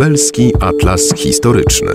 Lubelski Atlas Historyczny.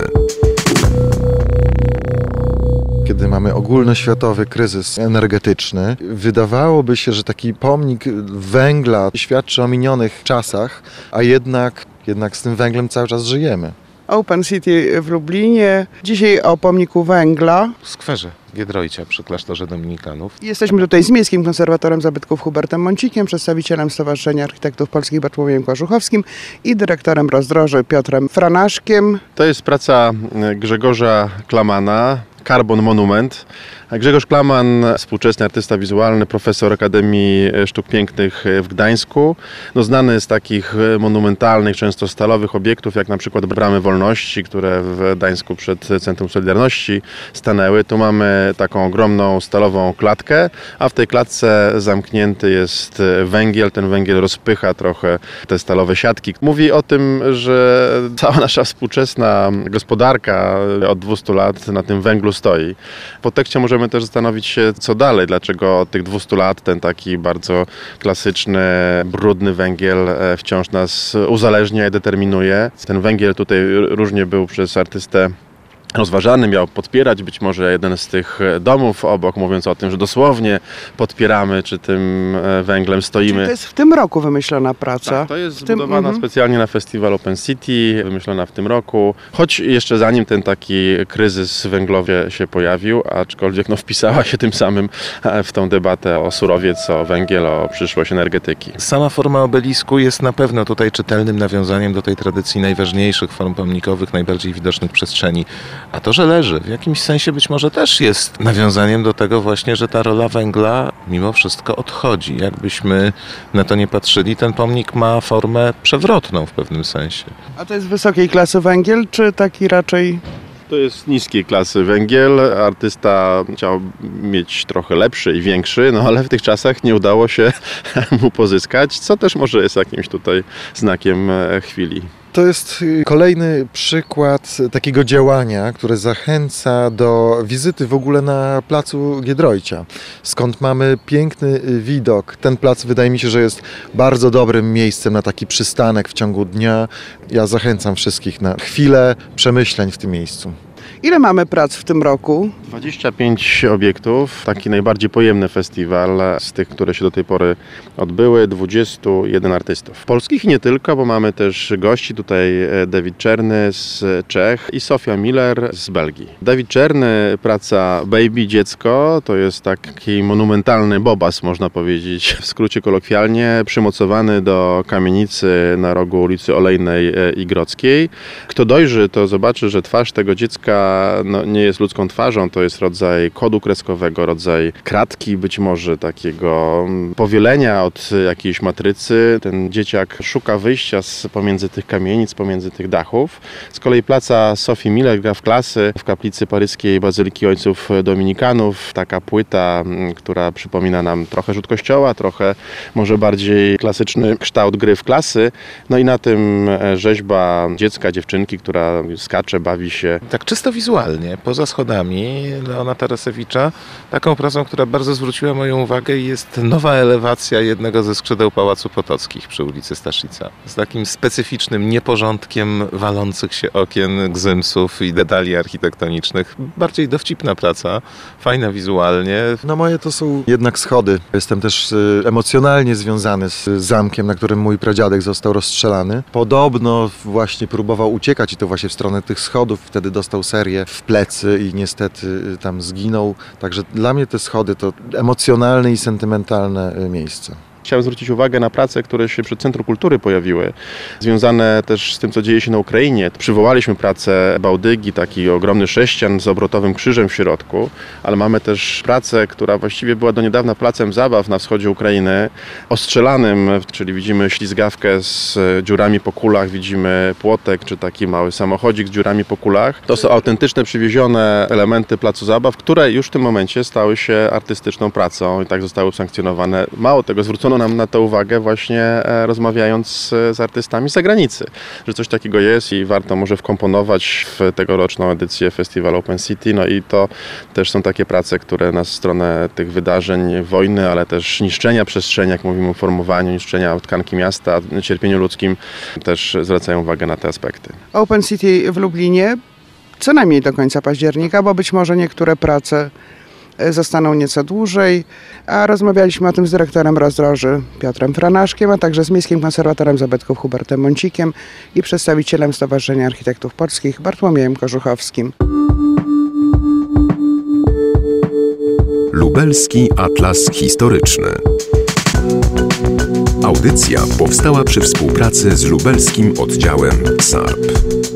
Kiedy mamy ogólnoświatowy kryzys energetyczny, wydawałoby się, że taki pomnik węgla świadczy o minionych czasach, a jednak z tym węglem cały czas żyjemy. Open City w Lublinie. Dzisiaj o pomniku węgla. W skwerze Giedroycia przy klasztorze dominikanów. Jesteśmy tutaj z Miejskim Konserwatorem Zabytków Hubertem Mącikiem, przedstawicielem Stowarzyszenia Architektów Polskich Bartłomiejem Koszuchowskim i dyrektorem rozdroży Piotrem Franaszkiem. To jest praca Grzegorza Klamana, Carbon Monument. Grzegorz Klaman, współczesny artysta wizualny, profesor Akademii Sztuk Pięknych w Gdańsku. Znany z takich monumentalnych, często stalowych obiektów, jak na przykład Bramy Wolności, które w Gdańsku przed Centrum Solidarności stanęły. Tu mamy taką ogromną stalową klatkę, a w tej klatce zamknięty jest węgiel. Ten węgiel rozpycha trochę te stalowe siatki. Mówi o tym, że cała nasza współczesna gospodarka od 200 lat na tym węglu stoi. W podtekście możemy też zastanowić się, co dalej, dlaczego od tych 200 lat ten taki bardzo klasyczny, brudny węgiel wciąż nas uzależnia i determinuje. Ten węgiel tutaj różnie był przez artystę rozważany, miał podpierać być może jeden z tych domów obok, mówiąc o tym, że dosłownie podpieramy, czy tym węglem stoimy. Czyli to jest w tym roku wymyślona praca? Tak, to jest zbudowana specjalnie na festiwal Open City, wymyślona w tym roku, choć jeszcze zanim ten taki kryzys węglowy się pojawił, aczkolwiek wpisała się tym samym w tą debatę o surowiec, o węgiel, o przyszłość energetyki. Sama forma obelisku jest na pewno tutaj czytelnym nawiązaniem do tej tradycji najważniejszych form pomnikowych, najbardziej widocznych przestrzeni. A to, że leży, w jakimś sensie być może też jest nawiązaniem do tego właśnie, że ta rola węgla mimo wszystko odchodzi. Jakbyśmy na to nie patrzyli, ten pomnik ma formę przewrotną w pewnym sensie. A to jest wysokiej klasy węgiel, czy taki raczej... To jest niskiej klasy węgiel. Artysta chciał mieć trochę lepszy i większy, ale w tych czasach nie udało się mu pozyskać, co też może jest jakimś tutaj znakiem chwili. To jest kolejny przykład takiego działania, które zachęca do wizyty w ogóle na placu Giedroycia, skąd mamy piękny widok. Ten plac wydaje mi się, że jest bardzo dobrym miejscem na taki przystanek w ciągu dnia. Ja zachęcam wszystkich na chwilę przemyśleń w tym miejscu. Ile mamy prac w tym roku? 25 obiektów, taki najbardziej pojemny festiwal z tych, które się do tej pory odbyły, 21 artystów. Polskich i nie tylko, bo mamy też gości, tutaj David Czerny z Czech i Sofia Miller z Belgii. David Czerny, praca Baby Dziecko, to jest taki monumentalny bobas, można powiedzieć, w skrócie kolokwialnie, przymocowany do kamienicy na rogu ulicy Olejnej i Grodzkiej. Kto dojrzy, to zobaczy, że twarz tego dziecka nie jest ludzką twarzą, to jest rodzaj kodu kreskowego, rodzaj kratki, być może takiego powielenia od jakiejś matrycy. Ten dzieciak szuka wyjścia pomiędzy tych kamienic, pomiędzy tych dachów. Z kolei placa Sophie Miller, gra w klasy, w kaplicy paryskiej Bazyliki Ojców Dominikanów. Taka płyta, która przypomina nam trochę rzut kościoła, trochę może bardziej klasyczny kształt gry w klasy. I na tym rzeźba dziecka, dziewczynki, która skacze, bawi się. Tak czysto wizualnie, poza schodami Leona Tarasewicza, taką pracą, która bardzo zwróciła moją uwagę, jest nowa elewacja jednego ze skrzydeł Pałacu Potockich przy ulicy Staszica. Z takim specyficznym nieporządkiem walących się okien, gzymsów i detali architektonicznych. Bardziej dowcipna praca, fajna wizualnie. Moje to są jednak schody. Jestem też emocjonalnie związany z zamkiem, na którym mój pradziadek został rozstrzelany. Podobno właśnie próbował uciekać i to właśnie w stronę tych schodów. Wtedy dostał serię w plecy i niestety tam zginął. Także dla mnie te schody to emocjonalne i sentymentalne miejsce. Chciałem zwrócić uwagę na prace, które się przy Centrum Kultury pojawiły, związane też z tym, co dzieje się na Ukrainie. Przywołaliśmy pracę Bałdygi, taki ogromny sześcian z obrotowym krzyżem w środku, ale mamy też pracę, która właściwie była do niedawna placem zabaw na wschodzie Ukrainy, ostrzelanym, czyli widzimy ślizgawkę z dziurami po kulach, widzimy płotek, czy taki mały samochodzik z dziurami po kulach. To są autentyczne, przywiezione elementy placu zabaw, które już w tym momencie stały się artystyczną pracą i tak zostały usankcjonowane. Mało tego, zwrócono zwrócono nam na to uwagę właśnie rozmawiając z artystami z zagranicy, że coś takiego jest i warto może wkomponować w tegoroczną edycję festiwalu Open City. No i to też są takie prace, które nas w stronę tych wydarzeń, wojny, ale też niszczenia przestrzeni, jak mówimy o formowaniu, niszczenia tkanki miasta, cierpieniu ludzkim, też zwracają uwagę na te aspekty. Open City w Lublinie co najmniej do końca października, bo być może niektóre prace zostaną nieco dłużej, a rozmawialiśmy o tym z dyrektorem Rozdroży Piotrem Franaszkiem, a także z Miejskim Konserwatorem Zabytków Hubertem Mącikiem i przedstawicielem Stowarzyszenia Architektów Polskich Bartłomiejem Korzuchowskim. Lubelski Atlas Historyczny. Audycja powstała przy współpracy z lubelskim oddziałem SARP.